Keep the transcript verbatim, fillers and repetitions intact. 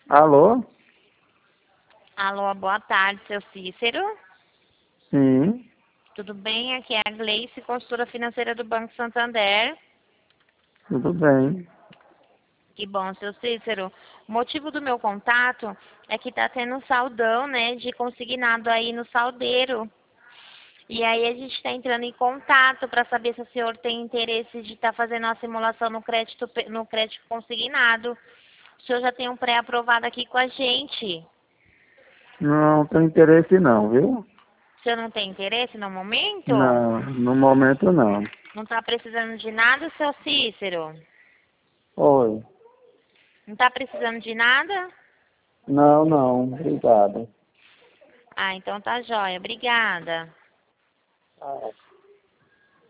Alô? Alô, boa tarde, seu Cícero. Sim, Tudo bem? Aqui é a Gleice, consultora financeira do Banco Santander. tudo bem. Que bom, seu Cícero. O motivo do meu contato é que tá tendo um saldão, né, de consignado aí no saldeiro. E aí a gente está entrando em contato para saber se o senhor tem interesse de estar fazendo uma simulação no crédito, pe- no crédito consignado. O senhor já tem um pré-aprovado aqui com a gente. Não tenho interesse não, viu? O senhor não tem interesse no momento? Não, no momento não. Não está precisando de nada, seu Cícero? Oi. Não está precisando de nada? Não, não, obrigado. Ah, então tá jóia. Obrigada. Ah.